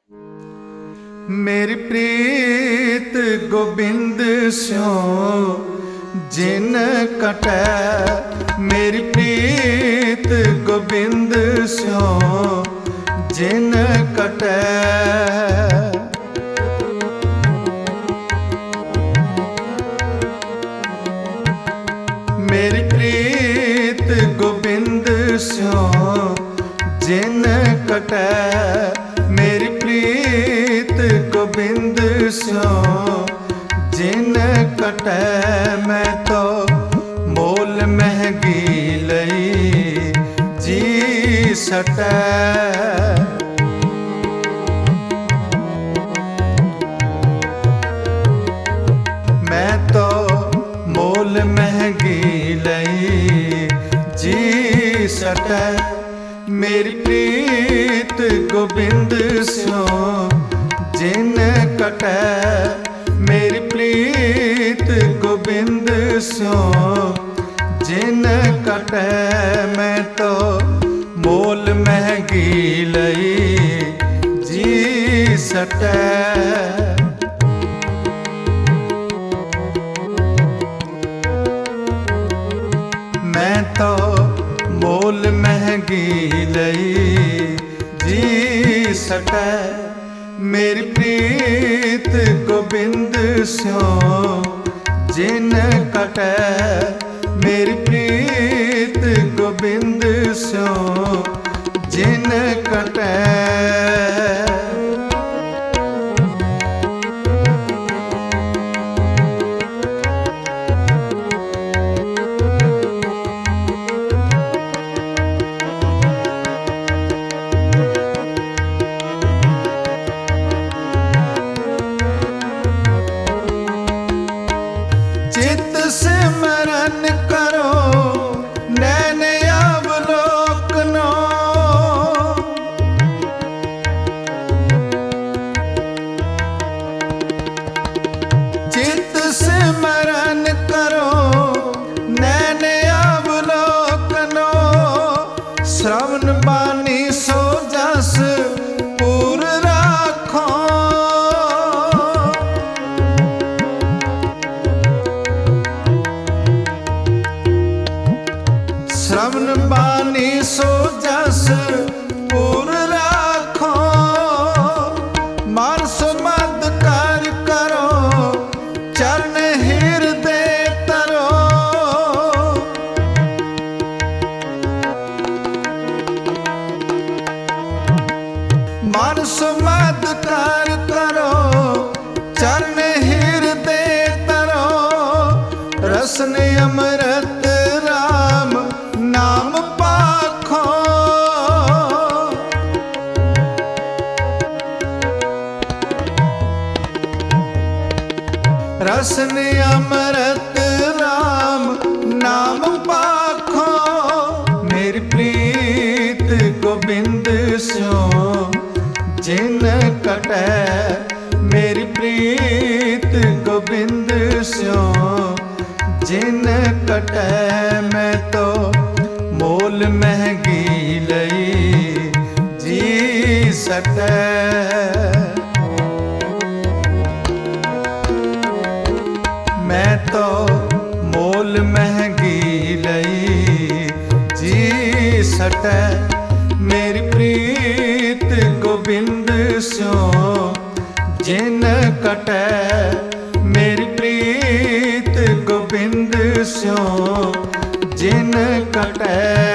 मेरी प्रीत गोबिंद स्यों जिन कटै, मेरी प्रीत गोबिंद स्यों जिन कटै। मेरी प्रीत गोबिंद स्यों जिन कटै, मेरी प्रीत गोबिंद स्यों जिन कटै। मैं तो मोल महंगी लई जी सटै, मैं तो मोल महंगी लई जी सटै। मेरी प्रीत गोबिंद स्यों जिन कटै, मेरी प्रीत गोबिंद स्यों जिन कटै। मैं तो मोल महंगी लई जी सटै, मैं तो मोल महंगी लई जी सटै। मेरी प्रीत गोबिंद स्यों जिन कटै, मेरी प्रीत गोबिंद स्यों जिन कटै। चित सिमरन करो नैन अवलोकनो, चित सिमरन करो नैन अवलोकनो। श्रवण बानी सो जस पूर राखो, श्रवण बानी सो जस पूर राखो। मन सुमद कर करो चरण हृदय तरो, मन सुमद कर करो चरण हृदय तरो। रसन अमृत राम नाम पाखो, रसन अमृत राम नाम पाखो। मेरी प्रीत गोबिंद स्यों जिन कटै, मेरी प्रीत गोबिंद स्यों जिन कटै। मैं तो मोल महंगी लई जी सटै, मैं तो मोल महंगी लई जी सटै। मेरी प्रीत गोबिंद स्यों जिन कटै, मेरी प्रीत गोबिंद स्यों जिन कटै।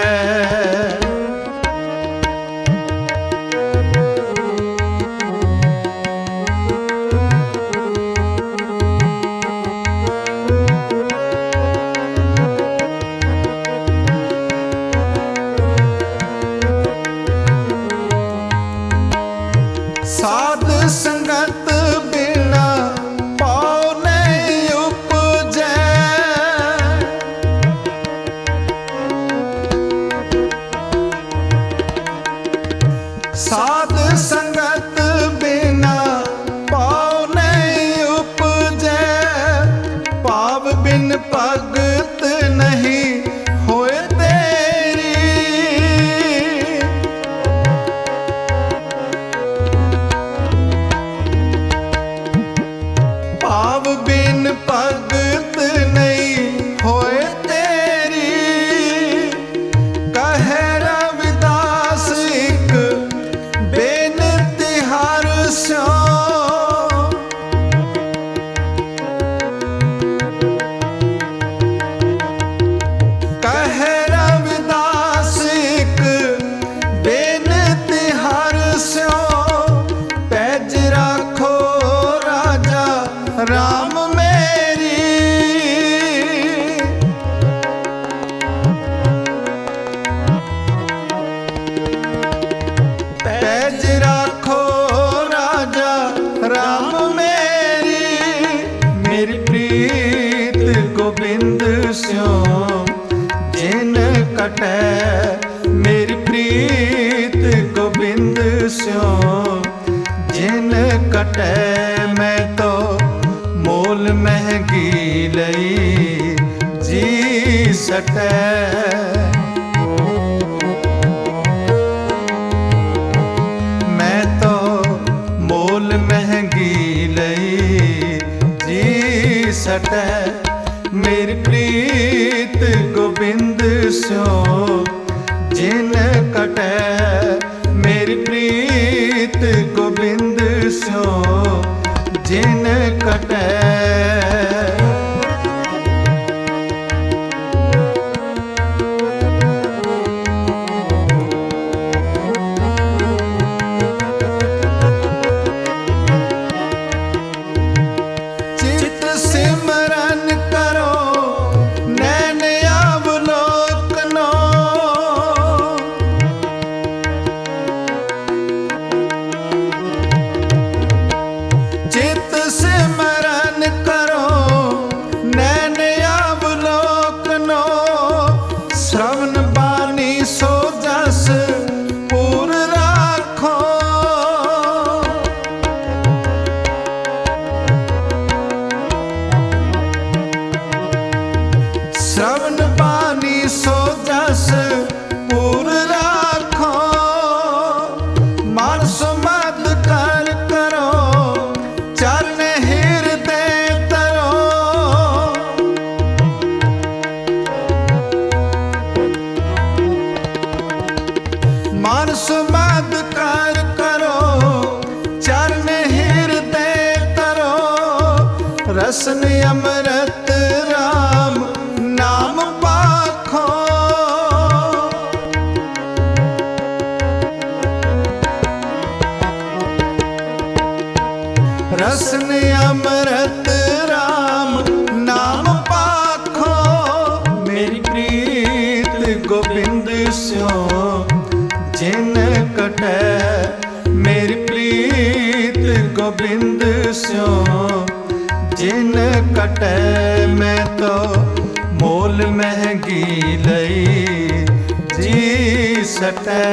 साध संगत बिना पाओ नहीं उपजै, स्यो। कहे रविदास एक बेनती हर स्यो, पैज राखो राजा राम मेरी। पैज राखो राजा राम मेरी। मेरी प्रीत गोबिंद स्यो जिन कटै। मेरी प्रीत गोबिंद स्यो जिन कटै। मैं तो मोल महंगी लई जी सटै। मैं तो मोल महंगी लई जी सटै। मेरी प्रीत गोबिंद स्यो जिन कटै। मेरी प्रीत गोबिंद स्यो जिन कटै। चित सिमरन करो नैन अवलोकनो। चित सिमरन करो नैन अवलोकनो। श्रवण बानी सो जस पूर राखो। श्रवण बानी सो जस पूर राखो। मन सुमद कर करो चरण हृदय तरो। मन सुमद कर करो चरण हृदय तरो। रसन अमृत राम नाम पाखो। रसन अमृत राम नाम पाखो। मेरी प्रीत गोबिंद स्यो जिन कटै। मेरी प्रीत गोबिंद स्यो जिन कटै। मैं तो मोल महंगी लई जी सटै।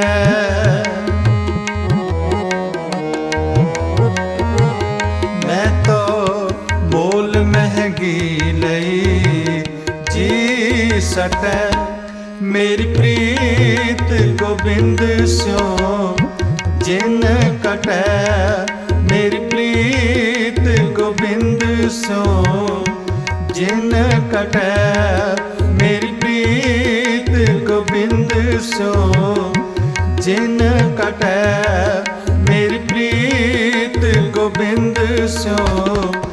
मैं तो मोल महंगी लई जी सटै। मेरी प्रीत गोबिंद स्यो जिन कटै। मेरी प्रीत गोबिंद स्यो जिन कटै। मेरी प्रीत गोबिंद स्यो जिन कटै। मेरी प्रीत गोबिंद स्यो